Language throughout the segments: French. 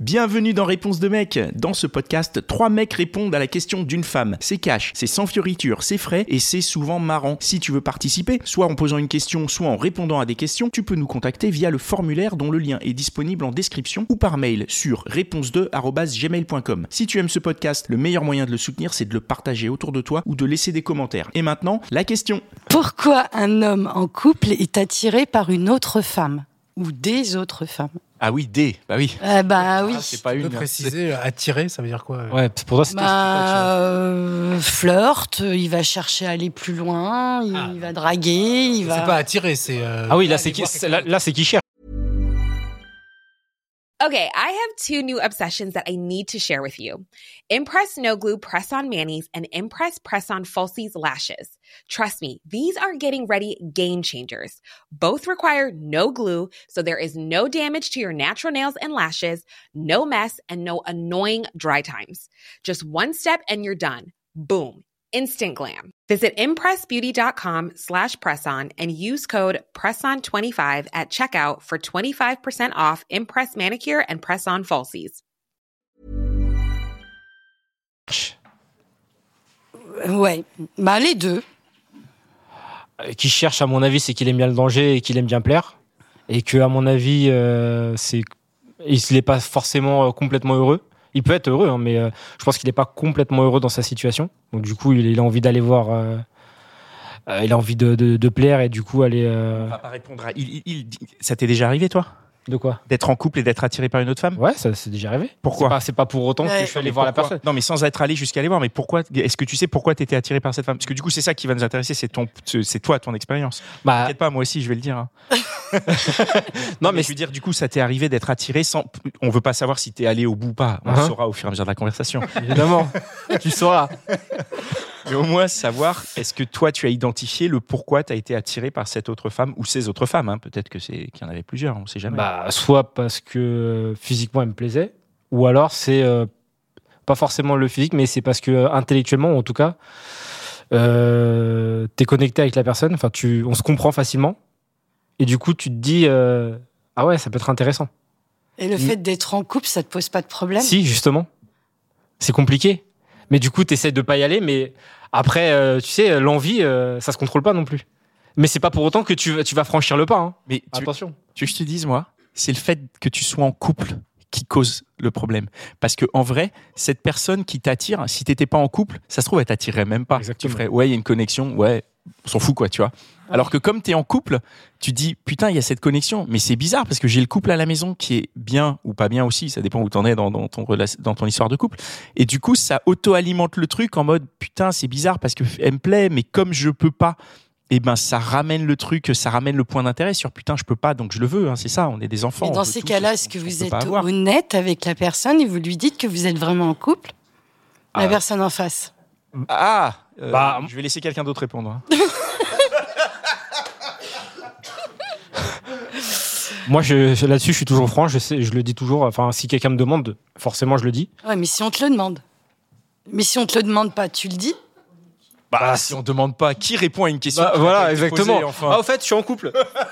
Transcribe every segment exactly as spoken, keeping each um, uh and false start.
Bienvenue dans Réponse de mec. Dans ce podcast, trois mecs répondent à la question d'une femme. C'est cash, c'est sans fioriture, c'est frais et c'est souvent marrant. Si tu veux participer, soit en posant une question, soit en répondant à des questions, tu peux nous contacter via le formulaire dont le lien est disponible en description ou par mail sur réponse deux arobase gmail point com. Si tu aimes ce podcast, le meilleur moyen de le soutenir, c'est de le partager autour de toi ou de laisser des commentaires. Et maintenant, la question. Pourquoi un homme en couple est attiré par une autre femme ou des autres femmes? Ah oui, des, bah oui. Euh, bah oui. Ah, c'est pas Tu une. peux préciser, euh, attirer, ça veut dire quoi? Ouais, pour toi, c'était. Bah, euh, flirt, il va chercher à aller plus loin, il Ah. va draguer, il va... C'est pas attirer, c'est. euh, Ah oui, là, aller c'est qui, voir c'est- quelqu'un. là, là, c'est qui cherche. Okay, I have two new obsessions that I need to share with you. Impress No Glue Press-On Manis and Impress Press-On Falsies Lashes. Trust me, these are getting ready game changers. Both require no glue, so there is no damage to your natural nails and lashes, no mess, and no annoying dry times. Just one step and you're done. Boom. Instant glam. Visit impressbeauty.com slash presson and use code presson twenty-five at checkout for twenty-five percent off Impress Manicure and Press-On Falsies. Ouais, bah les deux. Euh, Qui cherche, à mon avis, c'est qu'il aime bien le danger et qu'il aime bien plaire. Et que, à mon avis, euh, c'est, il n'est pas forcément euh, complètement heureux. Il peut être heureux, hein, mais euh, je pense qu'il n'est pas complètement heureux dans sa situation. Donc, du coup, il, il a envie d'aller voir. Euh, euh, il a envie de, de, de plaire et du coup, aller. Euh... On va pas répondre à... Il, il, il... Ça t'est déjà arrivé, toi? De quoi? D'être en couple et d'être attiré par une autre femme? Ouais, ça c'est déjà arrivé. Pourquoi? C'est pas, c'est pas pour autant Ouais. que je suis allé Mais voir la pourquoi personne. Non, mais sans être allé jusqu'à aller voir. Mais pourquoi? Est-ce que tu sais pourquoi t'étais attiré par cette femme? Parce que du coup, c'est ça qui va nous intéresser. C'est ton, c'est toi, ton expérience. Bah, T'inquiète pas, moi aussi, je vais le dire. hein. non, mais je veux dire, du coup, ça t'est arrivé d'être attiré sans. On veut pas savoir si t'es allé au bout ou pas. On le Uh-huh. saura au fur et à mesure de la conversation. évidemment, tu sauras. Mais au moins savoir, est-ce que toi, tu as identifié le pourquoi t'as été attiré par cette autre femme ou ces autres femmes, hein. Peut-être que c'est qu'il y en avait plusieurs, on sait jamais. Bah, soit parce que euh, physiquement elle me plaisait, ou alors c'est euh, pas forcément le physique, mais c'est parce que euh, intellectuellement, en tout cas, euh, t'es connecté avec la personne. Enfin, tu, on se comprend facilement, et du coup, tu te dis euh, ah ouais, ça peut être intéressant. Et le Mm. fait d'être en couple, ça te pose pas de problème? Si, justement, c'est compliqué. Mais du coup, t'essaies de pas y aller, mais après, euh, tu sais, l'envie, euh, ça se contrôle pas non plus. Mais c'est pas pour autant que tu, tu vas franchir le pas. Hein. Mais tu, Attention. tu veux que je te dise, moi, c'est le fait que tu sois en couple qui cause le problème. Parce que en vrai, cette personne qui t'attire, si t'étais pas en couple, ça se trouve, elle t'attirerait même pas. Exactement. Tu ferais, ouais, il y a une connexion, ouais, on s'en fout, quoi, tu vois. Alors que comme t'es en couple, tu dis, putain, il y a cette connexion. Mais c'est bizarre parce que j'ai le couple à la maison qui est bien ou pas bien aussi. Ça dépend où t'en es dans, dans, ton, rela- dans ton histoire de couple. Et du coup, ça auto-alimente le truc en mode, putain, c'est bizarre parce qu'elle me plaît, mais comme je peux pas, et ben ça ramène le truc, ça ramène le point d'intérêt sur putain, je peux pas, donc je le veux, hein, c'est ça, on est des enfants. Et on dans veut ces tous cas-là, ce est-ce que qu'on- vous qu'on peut êtes pas avoir. honnête avec la personne et vous lui dites que vous êtes vraiment en couple? La Ah. personne en face. Ah, euh, Bah, je vais laisser quelqu'un d'autre répondre. hein. Moi, je, je- là-dessus, je suis toujours franc. Je, sais, je le dis toujours. Enfin, si quelqu'un me demande, forcément, je le dis. Ouais, mais si on te le demande. Mais si on te le demande pas, tu le dis? Bah, si on demande pas, qui répond à une question Bah, qui n'a voilà, pas été exactement. posée, enfin. Ah, au fait, je suis en couple.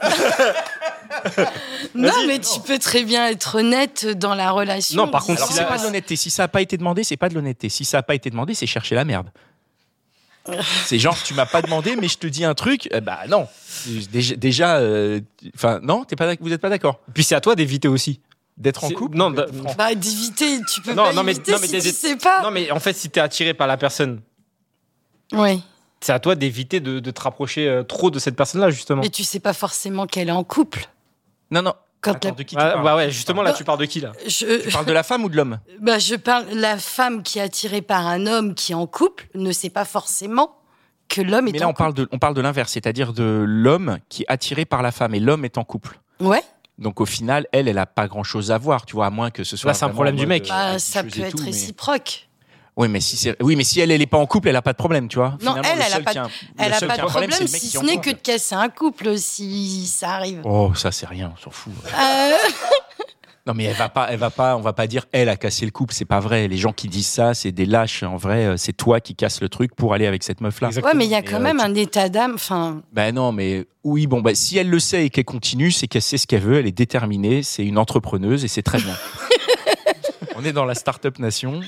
Non, mais tu peux très bien être honnête dans la relation. Non, par contre, Alors, si c'est la- pas de l'honnêteté. Si ça n'a pas été demandé, c'est pas de l'honnêteté. Si ça n'a pas été demandé, c'est chercher la merde. C'est genre, tu m'as pas demandé, mais je te dis un truc. euh, bah non. Déjà, déjà, euh, enfin non, t'es pas, d'ac- vous n'êtes pas d'accord Puis c'est à toi d'éviter aussi. d'être en C'est- couple. non, ou d'être d- franc Bah, d'éviter, tu peux Non, pas non, mais- éviter non, mais si des- tu des- sais pas. Non, mais en fait, si t'es attiré par la personne, Oui, c'est à toi d'éviter de, de te rapprocher euh, trop de cette personne-là, justement. mais tu sais pas forcément qu'elle est en couple. Non, non. Quand Attends, la- de qui tu Ah, parles bah ouais, justement, là, Bah, tu parles de qui, là? Je, Tu parles de la femme ou de l'homme? bah, je parle, la femme qui est attirée par un homme qui est en couple ne sait pas forcément que l'homme est Mais en là, on couple. parle de, on parle de l'inverse, c'est-à-dire de l'homme qui est attiré par la femme et l'homme est en couple. Ouais, Donc au final, elle, elle a pas grand-chose à voir, tu vois, à moins que ce soit. Là, c'est un vraiment problème en du mode, mec. euh, bah, avec ça des peut choses et être tout, mais- réciproque. Oui, mais si c'est, oui, mais si elle, elle est pas en couple, elle a pas de problème, tu vois. Non, Finalement, elle, le elle a seul pas qui de- le Elle a seul pas qui de a un problème, problème c'est le mec si qui ce en n'est couple. que de casser un couple si ça arrive. Oh, ça c'est rien, on s'en fout. Euh, Non, mais elle va pas, elle va pas, on va pas dire elle a cassé le couple, c'est pas vrai. Les gens qui disent ça, c'est des lâches. En vrai, euh, c'est toi qui casses le truc pour aller avec cette meuf-là. Exactement. ouais, mais il y a Mais, quand euh, même tu- un état d'âme. Enfin, Ben non, mais oui, bon, bah, si elle le sait et qu'elle continue, c'est qu'elle sait ce qu'elle veut, elle est déterminée, c'est une entrepreneuse et c'est très bien. On est dans la start-up nation.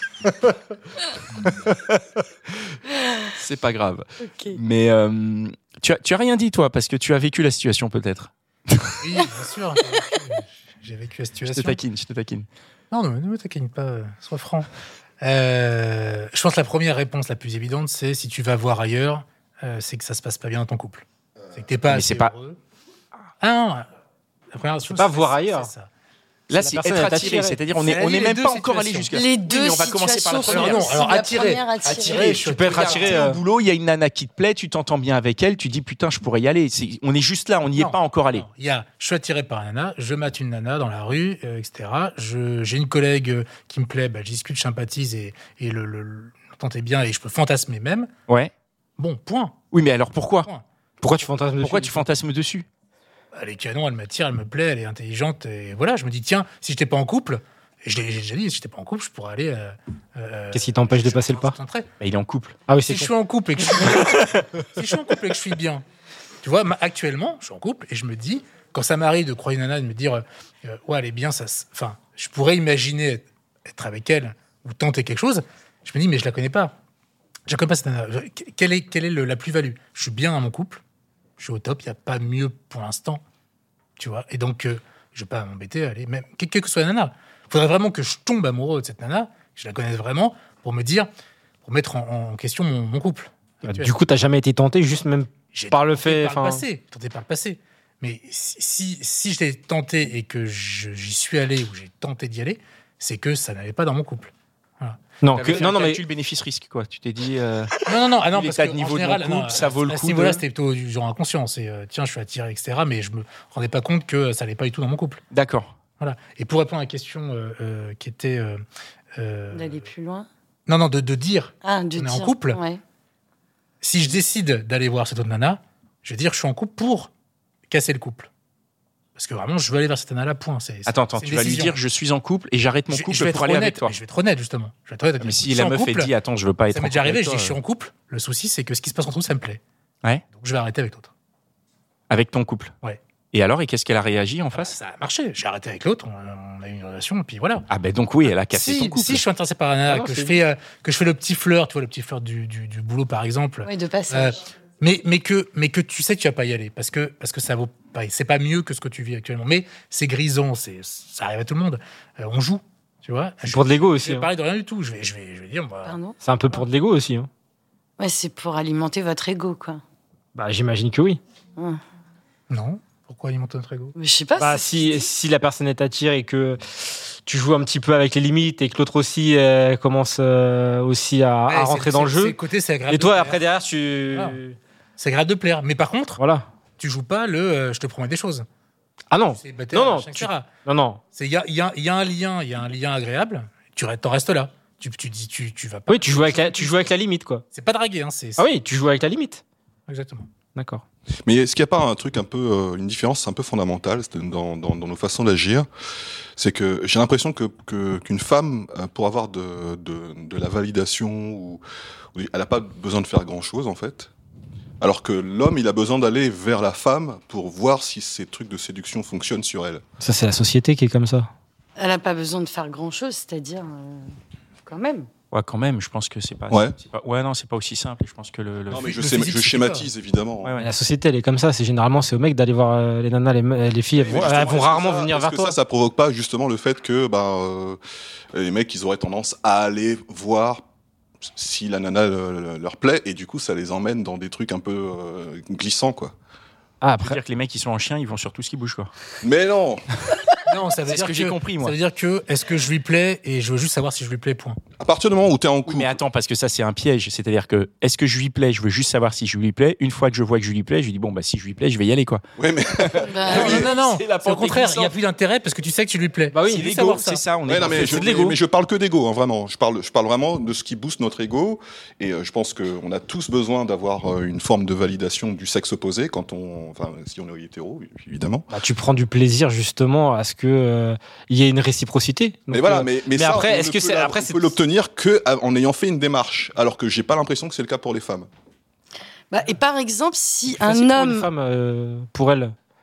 C'est pas grave. Ok. Mais euh, tu, as, tu as rien dit, toi, parce que tu as vécu la situation, peut-être. Oui, bien sûr. J'ai vécu la Je te situation. taquine, je te taquine. Non, non, ne me taquine pas, euh, sois franc. Euh, je pense que la première réponse la plus évidente, c'est si tu vas voir ailleurs, euh, c'est que ça se passe pas bien dans ton couple. C'est que t'es pas Mais assez c'est pas- heureux. Ah non, la première chose, pas c'est- voir c'est ailleurs. ça. Là, Si c'est la personne être est attiré, attirée. c'est-à-dire on n'est C'est on est les même deux pas encore allé situations. jusqu'à. Les Oui, deux mais on va commencer par la situations première. Non, sont- alors la attiré, première, attiré. attiré, je Tu peux être attiré, T'es euh, au boulot, il y a une nana qui te plaît, tu t'entends bien avec elle, tu dis putain, je pourrais y aller. C'est- on est juste là, on n'y est Non, pas encore allé. non, Il y a, je suis attiré par un nana, je mate une nana dans la rue, euh, et cetera. Je, j'ai une collègue euh, qui me plaît, bah, je discute, je sympathise et, et le, le, le l'entente est bien et je peux fantasmer même. Ouais. Bon, point. Oui, mais alors pourquoi point. Pourquoi tu fantasmes Pourquoi dessus tu fantasmes dessus? Elle est canon, elle m'attire, elle me plaît, elle est intelligente. Et voilà, je me dis, tiens, si j'étais pas en couple, et je l'ai j'ai déjà dit, si j'étais pas en couple, je pourrais aller. euh, euh, Qu'est-ce qui t'empêche de je- passer le je pas tenterais. Bah, il est en couple. Ah oui, Si c'est je con. suis en couple et que je suis bien, si je suis en couple et que je suis bien, tu vois, ma- actuellement, je suis en couple et je me dis, quand ça m'arrive de croire une nana, de me dire, euh, ouais, elle est bien, ça, se- enfin, je pourrais imaginer être, être avec elle ou tenter quelque chose. Je me dis, mais je la connais pas. Je la connais pas cette nana. Je- Quelle est, quelle est le- la plus-value? Je suis bien dans mon couple, je suis au top, il y a pas mieux pour l'instant, tu vois. Et donc, euh, je vais pas m'embêter, allez, même quelle que soit la nana. Il faudrait vraiment que je tombe amoureux de cette nana, que je la connaisse vraiment, pour me dire, pour mettre en, en question mon, mon couple. Bah, actuel. Du coup, t'as jamais été tenté, juste même J'ai par le tenté fait. par le enfin, passé, tenté par le passé. Mais si, si, si je l'ai tenté et que je- j'y suis allé ou j'ai tenté d'y aller, c'est que ça n'allait pas dans mon couple. Non, T'avais que, fait non, un non, mais calcul bénéfice-risque, quoi. Tu t'es dit. euh, Non, non, non, ah non Vu parce l'état que de niveau en de général, mon couple, non, ça vaut le à coup ce niveau-là, de- c'était plutôt du genre inconscient. C'est euh, tiens, je suis attiré, et cetera. Mais je me rendais pas compte que ça allait pas du tout dans mon couple. D'accord. Voilà. Et pour répondre à la question euh, euh, qui était. euh, euh, D'aller plus loin. non, non, de, de dire, Ah, de On est en dire- couple Ouais. si je décide d'aller voir cette autre nana, je vais dire je suis en couple pour casser le couple. Parce que vraiment, je veux aller vers cette nana-là, point. C'est, c'est- Attends, attends, c'est une tu vas lui décision. dire je suis en couple et j'arrête mon Je- couple je vais pour être aller honnête, avec toi. mais Je vais être honnête, justement. Je vais être honnête. Mais Je si suis la en meuf couple, elle dit attends, je veux pas être ça en m'est déjà couple arrivé, avec je dis toi, je suis en couple. Le souci, c'est que ce qui se passe entre nous, ça me plaît. Ouais. Donc je vais arrêter avec l'autre. avec ton couple. Ouais. Et alors, et qu'est-ce qu'elle a réagi en face? Ça a marché. J'ai arrêté avec l'autre, on, on a eu une relation, et puis voilà. Ah ben donc oui, elle a cassé Si, ton couple. si je suis intéressé par un nana, Ah non, que, c'est je fais, euh, que je fais le petit flirt, tu vois, le petit flirt du, du, du boulot, par exemple, Ouais, de passage. mais, mais, que, mais que tu sais que tu vas pas y aller, parce que, parce que ça vaut pas, c'est pas mieux que ce que tu vis actuellement. Mais c'est grisant, c'est, ça arrive à tout le monde. Euh, on joue, tu vois. c'est Je- pour de l'ego Je aussi. vais hein. parler de rien du tout. Je vais, je vais, je vais dire, bah, Pardon. C'est un peu pour de l'ego aussi. hein. Ouais, c'est pour alimenter votre ego, quoi. Bah, j'imagine que oui. non. Pourquoi alimenter notre ego? Mais je sais pas. Bah, c'est- si, si la personne est attirée et que tu joues un petit peu avec les limites et que l'autre aussi euh, commence euh, aussi à, Ouais, à c'est- rentrer dans le c'est- c'est jeu. côté, c'est agréable Et de toi, plaire. après, derrière, tu. Ah. C'est agréable de plaire. Mais par contre, Voilà. tu joues pas le euh, je te promets des choses. Ah non. C'est bâtard, Non, non, machin, tu- et cetera. Non, non. C'est il y a, il y a- il y a un lien, il y a un lien agréable. Tu restes, t'en restes là. Tu, tu dis, tu, tu vas pas. Oui, tu joues avec la, tu joues avec la limite, quoi. C'est pas draguer, hein. C'est, Ah oui, tu joues avec la limite. exactement. D'accord. Mais est-ce qu'il n'y a pas un truc un peu, euh, une différence un peu fondamentale dans, dans, dans nos façons d'agir? C'est que j'ai l'impression que, que qu'une femme, euh, pour avoir de, de, de la validation, ou, ou elle n'a pas besoin de faire grand-chose en fait. Alors que l'homme, il a besoin d'aller vers la femme pour voir si ces trucs de séduction fonctionnent sur elle. Ça, c'est la société qui est comme ça. Elle a pas besoin de faire grand chose, c'est-à-dire euh, quand même. Ouais, quand même, je pense que c'est pas. Ouais. c'est pas- Ouais, non, c'est pas aussi simple. Je pense que le. le- Non, mais je, le sais, physique, je c'est schématise évidemment. Ouais, ouais. La société, elle est comme ça. C'est généralement, c'est aux mecs d'aller voir euh, les nanas, les, me- les filles. Elles Mais vont, justement, elles vont est-ce que rarement ça- venir est-ce vers que toi. ça, ça provoque pas justement le fait que bah, euh, les mecs, ils auraient tendance à aller voir si la nana euh, leur plaît, et du coup, ça les emmène dans des trucs un peu euh, glissants, quoi. Ah, Ça veut après. dire que les mecs qui sont en chien, ils vont sur tout ce qui bouge, quoi. Mais non. Non, ça veut C'est dire ce que j'ai que- compris, moi. Ça veut dire que est-ce que je lui plais et je veux juste savoir si je lui plais, point. À partir du moment où t'es en Oui, couple, mais attends, parce que ça, c'est un piège. C'est-à-dire que, est-ce que je lui plais? Je veux juste savoir si je lui plais. Une fois que je vois que je lui plais, je lui dis, bon, bah, si je lui plais, je vais y aller, quoi. ouais, mais Bah, oui. non, non, non. c'est la C'est au pente contraire, il n'y a glissante. plus d'intérêt parce que tu sais que tu lui plais. Bah oui, C'est C'est juste l'ego, savoir ça. c'est ça. On Ouais, est non, dans- mais c'est je, de mais, l'ego. mais je parle que d'ego, hein, vraiment. Je parle, je parle vraiment de ce qui booste notre ego. Et euh, je pense qu'on a tous besoin d'avoir euh, une forme de validation du sexe opposé quand on, enfin, si on est hétéro, évidemment. Bah, tu prends du plaisir justement à ce que euh, il y ait une réciprocité. Donc, mais voilà, euh, mais, mais, mais ça, après, on est-ce ne que peut c'est- la- après, on c'est- peut l'obtenir que à- en ayant fait une démarche, alors que j'ai pas l'impression que c'est le cas pour les femmes. bah, et par exemple, si c'est facile un pour une homme. femme, euh, pour elle,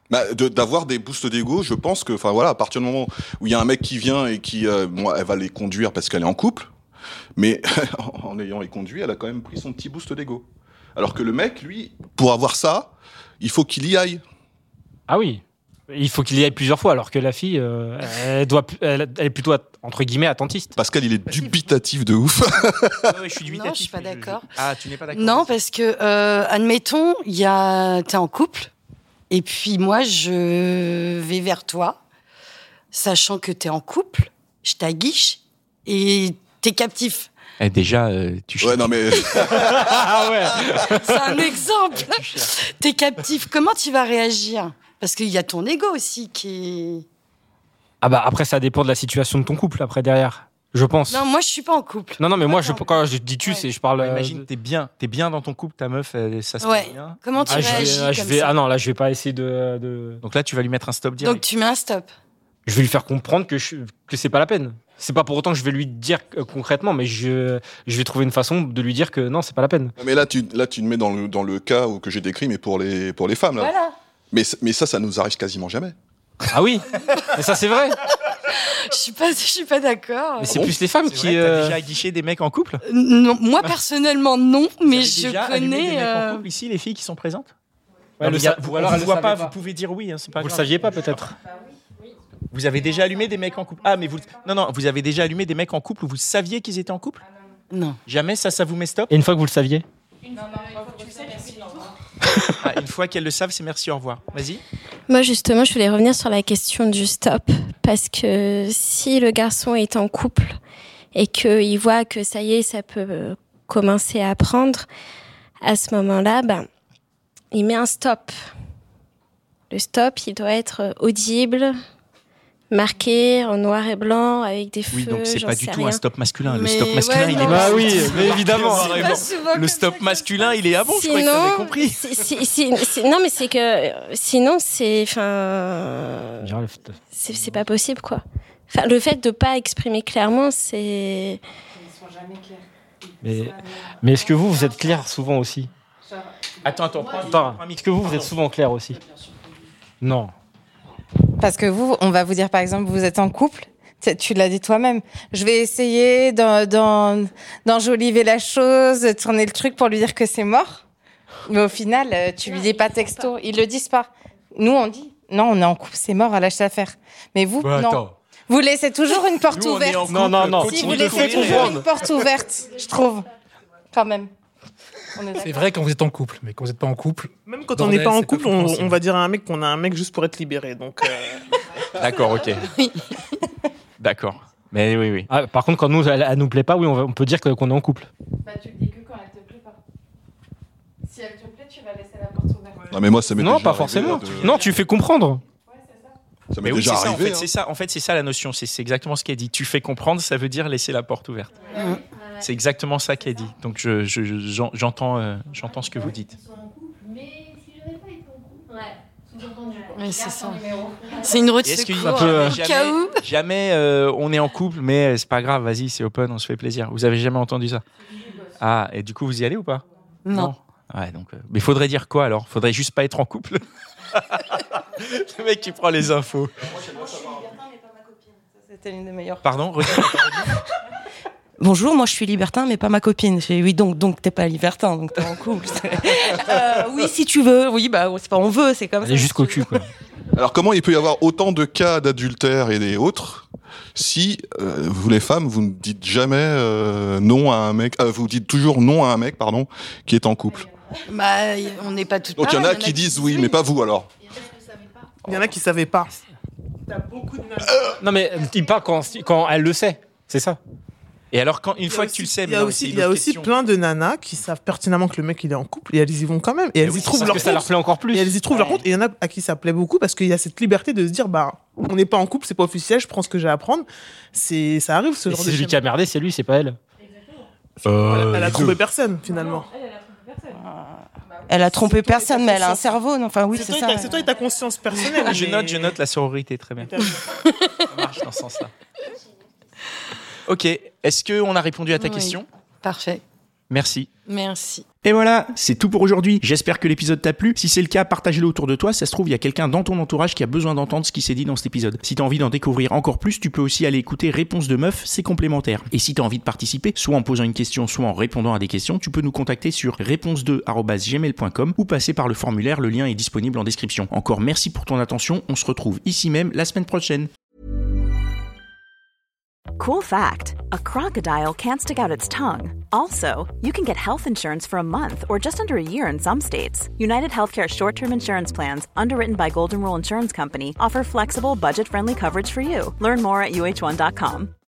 Bah, de, d'avoir des boosts d'ego, je pense que, enfin voilà, à partir du moment où il y a un mec qui vient et qui, euh, bon, elle va les conduire parce qu'elle est en couple, mais en ayant les conduits, elle a quand même pris son petit boost d'ego. Alors que le mec, lui, pour avoir ça, il faut qu'il y aille. Ah oui. Il faut qu'il y aille plusieurs fois, alors que la fille, euh, elle, doit, elle, elle est plutôt, entre guillemets, attentiste. Pascal, il est dubitatif de ouf. Ouais, je suis dubitatif. Non, je suis pas je- d'accord. je- Ah, tu n'es pas d'accord. Non, parce que, euh, admettons, il y a... t'es en couple, et puis moi, je vais vers toi, sachant que t'es en couple, je t'aguiche, et t'es captif. Eh, déjà, euh, tu Ouais, non mais Ah ouais. C'est un exemple. T'es captif. Comment tu vas réagir? Parce qu'il y a ton ego aussi qui est... Ah bah après, ça dépend de la situation de ton couple, après, derrière. Je pense. Non, moi, je suis pas en couple. Non, non, mais moi, je, Attends. quand je dis tu, Ouais. c'est, je parle. euh, Imagine, t'es bien, t'es bien dans ton couple, ta meuf, elle- ça se Ouais. passe bien. Comment tu Ah, je vais, réagis ah, je comme vais- ça? ah non, là, je vais pas essayer de, de- Donc là, tu vas lui mettre un stop direct. Donc, tu mets un stop. Je vais lui faire comprendre que, je, que c'est pas la peine. C'est pas pour autant que je vais lui dire euh, concrètement, mais je, je vais trouver une façon de lui dire que non, c'est pas la peine. mais là tu là tu te mets dans le dans le cas où, que j'ai décrit, mais pour les pour les femmes là. Voilà. Mais mais ça ça nous arrive quasiment jamais. Ah oui, mais ça c'est vrai. Je suis pas, je suis pas d'accord. Mais c'est bon plus les femmes C'est qui. vrai, t'as euh, déjà aguiché des mecs en couple? Non, moi, personnellement, non, Vous mais avez je déjà allumé des connais... mecs en euh, couple ici, les filles qui sont présentes? Ouais, Non, le mais y a- sa- vous, ou alors on elle vous le voit pas, savait pas. vous pouvez dire oui, hein, c'est pas Vous le grave. saviez pas peut-être. Vous avez déjà allumé des mecs en couple? Ah, mais vous. Non, non, vous avez déjà allumé des mecs en couple où vous saviez qu'ils étaient en couple? Non. Jamais ça, ça vous met stop? Et une fois que vous le saviez. Ah, une fois qu'elles le savent, c'est merci, au revoir. Vas-y. Moi, justement, je voulais revenir sur la question du stop. Parce que si le garçon est en couple et qu'il voit que ça y est, ça peut commencer à prendre, à ce moment-là, ben, il met un stop. Le stop, il doit être audible, marqué en noir et blanc, avec des feux. Oui, donc c'est j'en pas du sais tout rien. un stop masculin. Le Mais stop masculin, ouais, il non, est mais pas. c'est- oui, mais évidemment. C'est pas souvent Le comme stop ça que masculin, il est ah bon, je croyais que Sinon, t'avais compris. si- si- si- si- non, mais c'est que euh, sinon, c'est, enfin, c'est, c'est pas possible, quoi. Enfin, le fait de pas exprimer clairement, c'est. Mais, mais est-ce que vous, vous êtes clair souvent aussi? Attends, attends, prends un- Attends, prends un est-ce micro. que vous, vous êtes souvent clair aussi? Non. Parce que vous, on va vous dire par exemple, vous êtes en couple, tu- tu l'as dit toi-même. Je vais essayer d'en- d'en- d'enjoliver la chose, de tourner le truc pour lui dire que c'est mort. Mais au final, euh, tu lui dis pas texto. Ils le disent pas. Nous, on dit non, on est en couple, c'est mort, à lâcher l'affaire. Mais vous, non. Vous laissez toujours une porte Nous, on est ouverte. en couple, Non, non, non. Si continue vous de laissez courir. toujours une porte ouverte, je trouve. Quand même. On est C'est d'accord. vrai quand vous êtes en couple, mais quand vous n'êtes pas en couple, Même quand on Bordel, n'est pas en c'est pas couple, on, compréhensible. on va dire à un mec qu'on a un mec juste pour être libéré. Donc, euh, D'accord, ok. D'accord. Mais oui, oui. Ah, par contre, quand nous, elle, elle nous plaît pas, oui, on, va- on peut dire que- qu'on est en couple. Bah, tu le dis que quand elle te plaît pas. Si elle te plaît, tu vas laisser la porte ouverte. Non mais moi ça m'est Non, déjà pas arrivé, forcément. de- Non, tu fais comprendre. Ça m'est Mais oui, déjà c'est ça, en arrivé. fait, hein. c'est ça. En fait, c'est ça la notion. C'est c'est exactement ce qu'elle dit. Tu fais comprendre, ça veut dire laisser la porte ouverte. C'est exactement ça qu'elle dit. Donc je- je- je- j'en- j'entends, euh, j'entends ce que vous dites. Ouais, c'est ça. C'est une roue de Et est-ce qu'il y secours. a euh, jamais, au cas où. jamais, euh, on est en couple, mais c'est pas grave, vas-y, c'est open, on se fait plaisir. Vous avez jamais entendu ça? Ah, et du coup, vous y allez ou pas? Non. Ouais, donc, euh, mais faudrait dire quoi alors? Faudrait juste pas être en couple? Le mec qui prend les infos. C'était une des meilleures. Pardon? redis. Bonjour, moi je suis libertin, mais pas ma copine. Je fais, oui, donc, donc t'es pas libertin, donc t'es en couple. Euh, oui, si tu veux. Oui, bah, c'est pas on veut, c'est comme Elle ça. est jusqu'au cul, quoi. Alors comment il peut y avoir autant de cas d'adultère et des autres si euh, vous les femmes vous ne dites jamais euh, non à un mec, euh, vous dites toujours non à un mec pardon qui est en couple. Bah, y- on n'est pas toutes Donc il y en a pareilles, qui disent oui, mais pas vous alors. il y en a qui savaient pas. T'as beaucoup de nanas. Non, mais il parle quand, quand elle le sait. C'est ça. Et alors, quand, une Il y a fois que aussi- tu le sais, il y a mais non, aussi, c'est une il y a autre aussi question. plein de nanas qui savent pertinemment que le mec il est en couple et elles y vont quand même et elles oui, y c'est trouvent ça, leur Parce que ça leur compte. plaît encore plus. Et elles y trouvent leur compte. Et il y en a à qui ça plaît beaucoup parce qu'il y a cette liberté de se dire bah on n'est pas en couple, c'est pas officiel, je prends ce que j'ai à prendre. C'est ça arrive ce Et genre c'est de celui schéma. qui a merdé, c'est lui, c'est pas elle. Elle, elle a trompé personne finalement. Elle a trompé personne, mais elle a un cerveau. non, Enfin, oui, C'est c'est toi, ça. et ta- c'est toi et ta conscience personnelle. Je mais- note, je note la sororité, très bien. Ça marche dans ce sens-là. Ok, est-ce qu'on a répondu à ta Oui. question? Parfait. Merci. Merci. Et voilà, c'est tout pour aujourd'hui. J'espère que l'épisode t'a plu. Si c'est le cas, partage-le autour de toi. Ça se trouve, il y a quelqu'un dans ton entourage qui a besoin d'entendre ce qui s'est dit dans cet épisode. Si t'as envie d'en découvrir encore plus, tu peux aussi aller écouter Réponse de Meuf, c'est complémentaire. Et si t'as envie de participer, soit en posant une question, soit en répondant à des questions, tu peux nous contacter sur réponse deux arobase gmail point com ou passer par le formulaire, le lien est disponible en description. Encore merci pour ton attention, on se retrouve ici même la semaine prochaine. Cool fact, a crocodile can't stick out its tongue. Also, you can get health insurance for a month or just under a year in some states. United Healthcare short-term insurance plans, underwritten by Golden Rule Insurance Company, offer flexible, budget-friendly coverage for you. Learn more at U H one dot com.